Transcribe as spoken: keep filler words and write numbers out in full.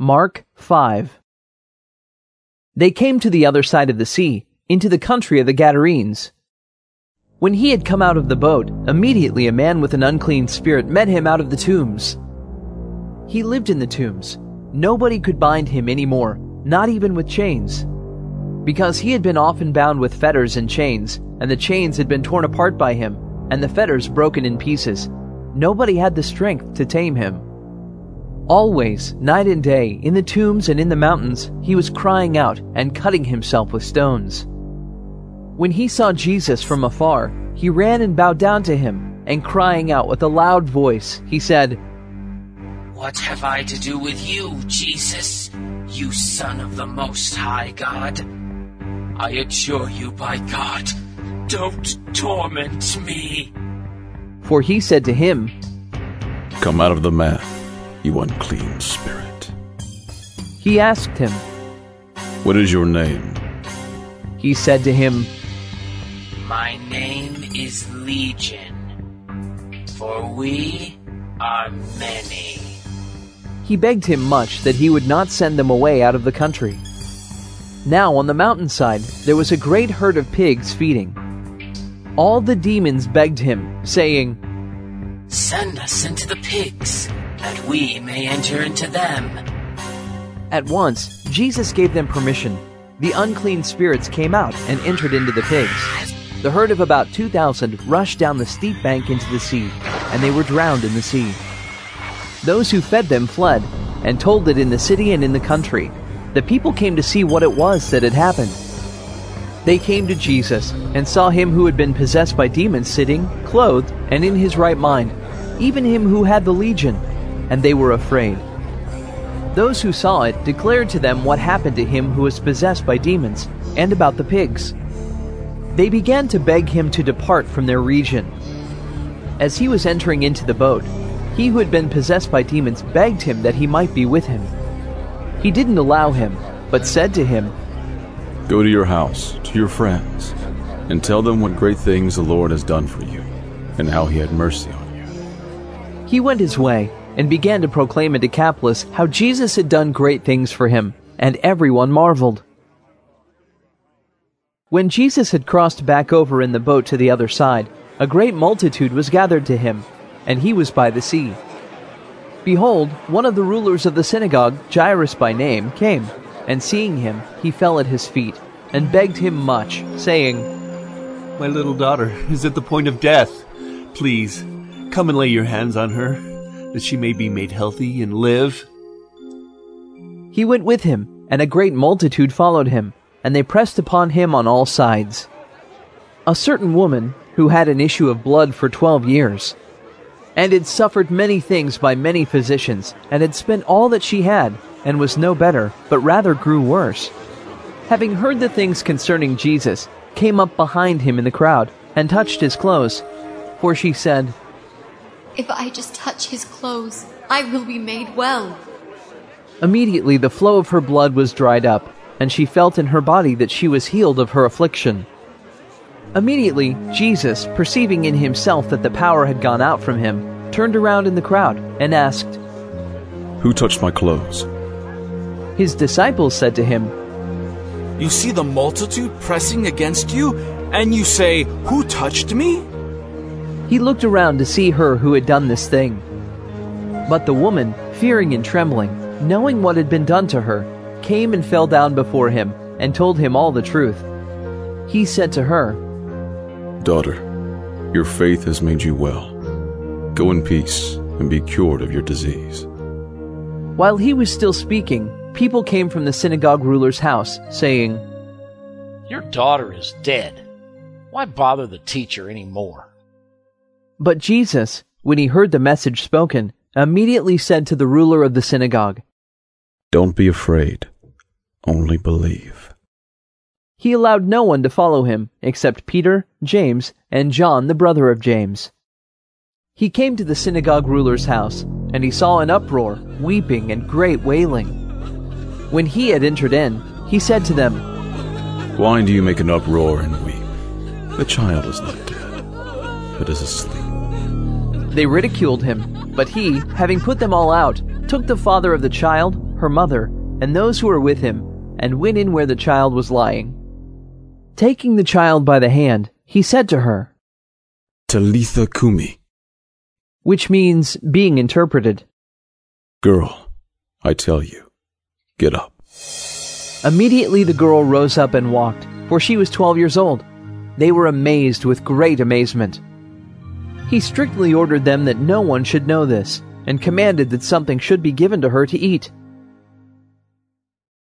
Mark five. They came to the other side of the sea, into the country of the Gadarenes. When he had come out of the boat, immediately a man with an unclean spirit met him out of the tombs. He lived in the tombs. Nobody could bind him any more, not even with chains. Because he had been often bound with fetters and chains, and the chains had been torn apart by him, and the fetters broken in pieces, nobody had the strength to tame him. Always, night and day, in the tombs and in the mountains, he was crying out and cutting himself with stones. When he saw Jesus from afar, he ran and bowed down to him, and crying out with a loud voice, he said, "What have I to do with you, Jesus, you Son of the Most High God? I adjure you by God, don't torment me." For he said to him, "Come out of the man, you unclean spirit." He asked him, "What is your name?" He said to him, "My name is Legion, for we are many." He begged him much that he would not send them away out of the country. Now on the mountainside there was a great herd of pigs feeding. All the demons begged him, saying, "Send us into the pigs, that we may enter into them." At once Jesus gave them permission. The unclean spirits came out and entered into the pigs. The herd of about two thousand rushed down the steep bank into the sea, and they were drowned in the sea. Those who fed them fled, and told it in the city and in the country. The people came to see what it was that had happened. They came to Jesus, and saw him who had been possessed by demons sitting, clothed, and in his right mind, even him who had the legion, and they were afraid. Those who saw it declared to them what happened to him who was possessed by demons, and about the pigs. They began to beg him to depart from their region. As he was entering into the boat, he who had been possessed by demons begged him that he might be with him. He didn't allow him, but said to him, "Go to your house, to your friends, and tell them what great things the Lord has done for you, and how he had mercy on you." He went his way, and began to proclaim in Decapolis how Jesus had done great things for him, and everyone marveled. When Jesus had crossed back over in the boat to the other side, a great multitude was gathered to him, and he was by the sea. Behold, one of the rulers of the synagogue, Jairus by name, came, and seeing him, he fell at his feet, and begged him much, saying, "My little daughter is at the point of death. Please, come and lay your hands on her, that she may be made healthy and live." He went with him, and a great multitude followed him, and they pressed upon him on all sides. A certain woman, who had an issue of blood for twelve years, and had suffered many things by many physicians, and had spent all that she had, and was no better, but rather grew worse, having heard the things concerning Jesus, came up behind him in the crowd, and touched his clothes. For she said, "If I just touch his clothes, I will be made well." Immediately the flow of her blood was dried up, and she felt in her body that she was healed of her affliction. Immediately Jesus, perceiving in himself that the power had gone out from him, turned around in the crowd and asked, "Who touched my clothes?" His disciples said to him, "You see the multitude pressing against you, and you say, 'Who touched me?'" He looked around to see her who had done this thing. But the woman, fearing and trembling, knowing what had been done to her, came and fell down before him, and told him all the truth. He said to her, "Daughter, your faith has made you well. Go in peace and be cured of your disease." While he was still speaking, people came from the synagogue ruler's house, saying, "Your daughter is dead. Why bother the teacher any more?" But Jesus, when he heard the message spoken, immediately said to the ruler of the synagogue, "Don't be afraid, only believe." He allowed no one to follow him except Peter, James, and John, the brother of James. He came to the synagogue ruler's house, and he saw an uproar, weeping, and great wailing. When he had entered in, he said to them, "Why do you make an uproar and weep? The child is not dead, but is asleep." They ridiculed him, but he, having put them all out, took the father of the child, her mother, and those who were with him, and went in where the child was lying. Taking the child by the hand, he said to her, Talitha Kumi, which means, being interpreted, Girl, I tell you, get up. Immediately the girl rose up and walked, for she was twelve years old. They were amazed with great amazement. He strictly ordered them that no one should know this, and commanded that something should be given to her to eat.